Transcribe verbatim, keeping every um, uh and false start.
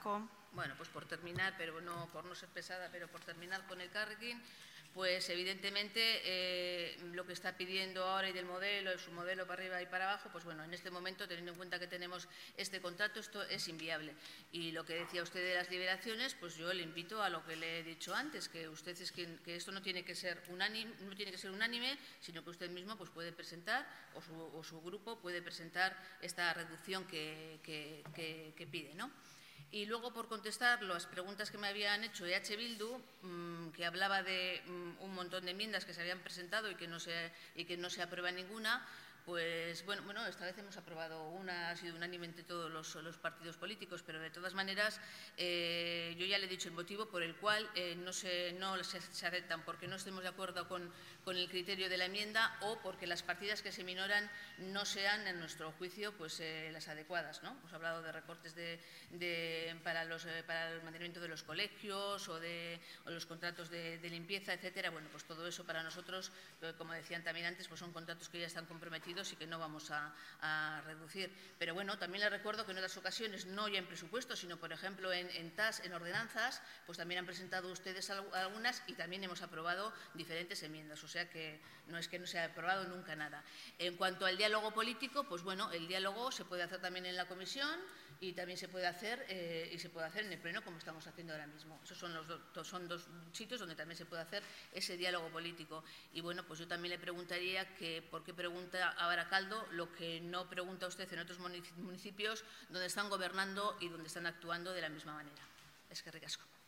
Bueno, pues por terminar, pero no por no ser pesada, pero por terminar con el Elkarrekin, pues evidentemente eh, lo que está pidiendo ahora y del modelo, su modelo para arriba y para abajo, pues bueno, en este momento, teniendo en cuenta que tenemos este contrato, esto es inviable. Y lo que decía usted de las liberaciones, pues yo le invito a lo que le he dicho antes, que usted es quien, que esto no tiene que ser unánime, no tiene que ser unánime, sino que usted mismo pues puede presentar, o su, o su grupo puede presentar esta reducción que, que, que, que pide, ¿no? Y luego, por contestar las preguntas que me habían hecho E H Bildu, mmm, que hablaba de mmm, un montón de enmiendas que se habían presentado y que no se, y que no se aprueba ninguna, pues bueno, bueno, esta vez hemos aprobado una, ha sido unánime entre todos los, los partidos políticos, pero de todas maneras eh, yo ya le he dicho el motivo por el cual eh, no, se, no se, se aceptan, porque no estemos de acuerdo con, con el criterio de la enmienda o porque las partidas que se minoran no sean, en nuestro juicio, pues eh, las adecuadas, ¿no? Hemos hablado de recortes de, de, para, los, eh, para el mantenimiento de los colegios o de o los contratos de, de limpieza, etcétera. Bueno, pues todo eso para nosotros, como decían también antes, pues son contratos que ya están comprometidos y que no vamos a, a reducir. Pero bueno, también les recuerdo que en otras ocasiones, no ya en presupuestos, sino por ejemplo en, en T A S, en ordenanzas, pues también han presentado ustedes algunas y también hemos aprobado diferentes enmiendas. O sea que no es que no se haya aprobado nunca nada. En cuanto al diálogo político, pues bueno, el diálogo se puede hacer también en la comisión y también se puede hacer eh, y se puede hacer en el pleno, como estamos haciendo ahora mismo. Esos son los do, son dos sitios donde también se puede hacer ese diálogo político. Y bueno, pues yo también le preguntaría que por qué pregunta a Baracaldo lo que no pregunta usted en otros municipios donde están gobernando y donde están actuando de la misma manera. Es que ricasco.